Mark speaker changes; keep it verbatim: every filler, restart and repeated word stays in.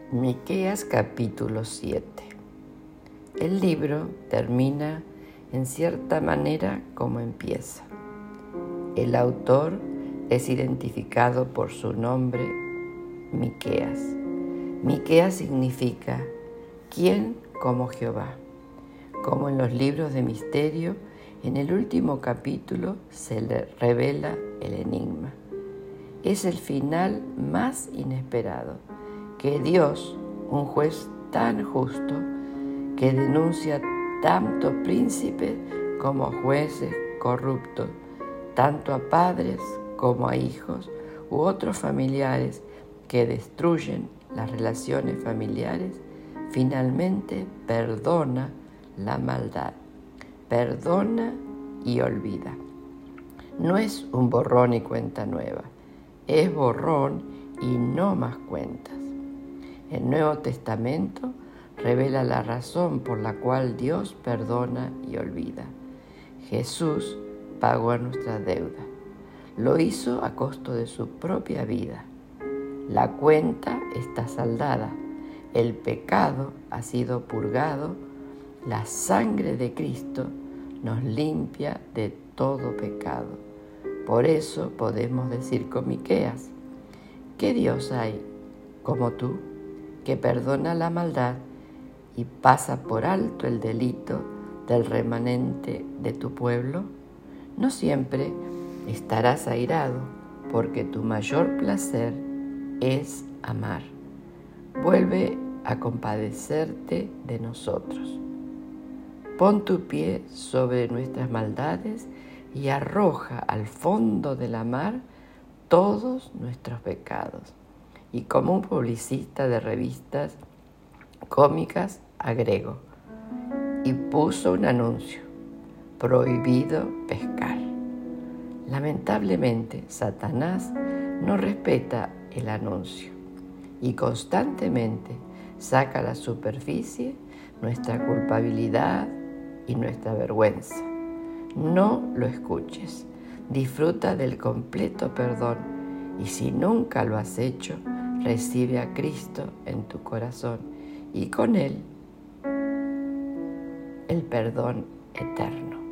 Speaker 1: Miqueas capítulo siete. El libro termina en cierta manera como empieza. El autor es identificado por su nombre, Miqueas. Miqueas significa ¿quién como Jehová? Como en los libros de misterio, en el último capítulo se le revela el enigma. Es el final más inesperado, que Dios, un juez tan justo, que denuncia tanto príncipes como jueces corruptos, tanto a padres como a hijos u otros familiares que destruyen las relaciones familiares, finalmente perdona la maldad, perdona y olvida. No es un borrón y cuenta nueva, es borrón y no más cuentas. El Nuevo Testamento revela la razón por la cual Dios perdona y olvida. Jesús pagó nuestra deuda. Lo hizo a costo de su propia vida. La cuenta está saldada. El pecado ha sido purgado. La sangre de Cristo nos limpia de todo pecado. Por eso podemos decir con Miqueas: ¿qué Dios hay como tú, que perdona la maldad y pasa por alto el delito del remanente de tu pueblo? No siempre estarás airado, porque tu mayor placer es amar. Vuelve a compadecerte de nosotros. Pon tu pie sobre nuestras maldades y arroja al fondo de la mar todos nuestros pecados. Y como un publicista de revistas cómicas, agrego, y puso un anuncio: prohibido pescar. Lamentablemente, Satanás no respeta el anuncio y constantemente saca a la superficie nuestra culpabilidad y nuestra vergüenza. No lo escuches, disfruta del completo perdón, y si nunca lo has hecho, recibe a Cristo en tu corazón y con Él el perdón eterno.